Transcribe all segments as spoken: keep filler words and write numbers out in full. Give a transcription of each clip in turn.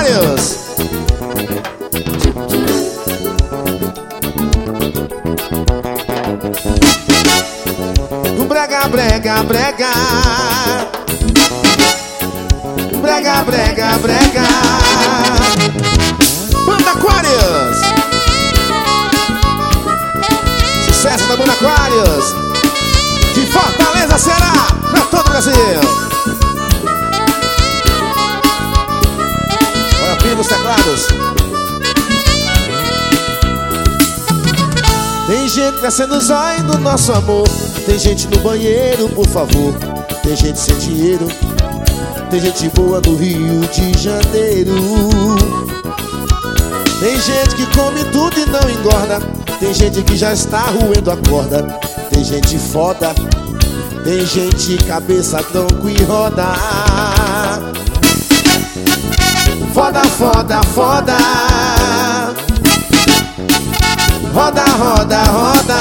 Aquarius. Brega, brega, brega. Brega, brega, brega. Banda Aquarius. Sucesso da Banda Aquarius. De Fortaleza, Ceará, pra todo o Brasil. Olha, Pino nos teclados. Tem gente crescendo os olhos do nosso amor. Tem gente no banheiro, por favor. Tem gente sem dinheiro. Tem gente boa no Rio de Janeiro. Tem gente que come tudo e não engorda. Tem gente que já está roendo a corda. Tem gente foda. Tem gente cabeça, tronco e roda. Foda, foda, foda. Roda, roda, roda.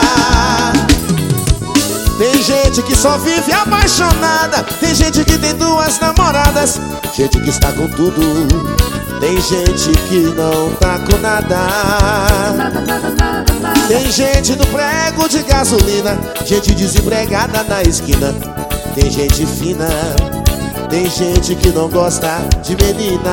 Tem gente que só vive apaixonada. Tem gente que tem duas namoradas. Gente que está com tudo. Tem gente que não tá com nada. Tem gente no prego de gasolina. Gente desempregada na esquina. Tem gente fina. Tem gente que não gosta de menina.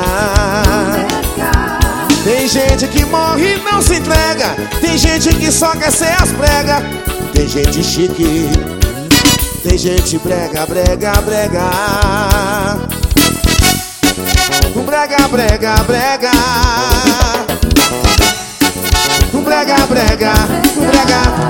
Tem gente que morre e não se entrega. Tem gente que só quer ser as pregas. Tem gente chique. Tem gente brega, brega, brega. Brega, brega, brega. Brega, brega, brega.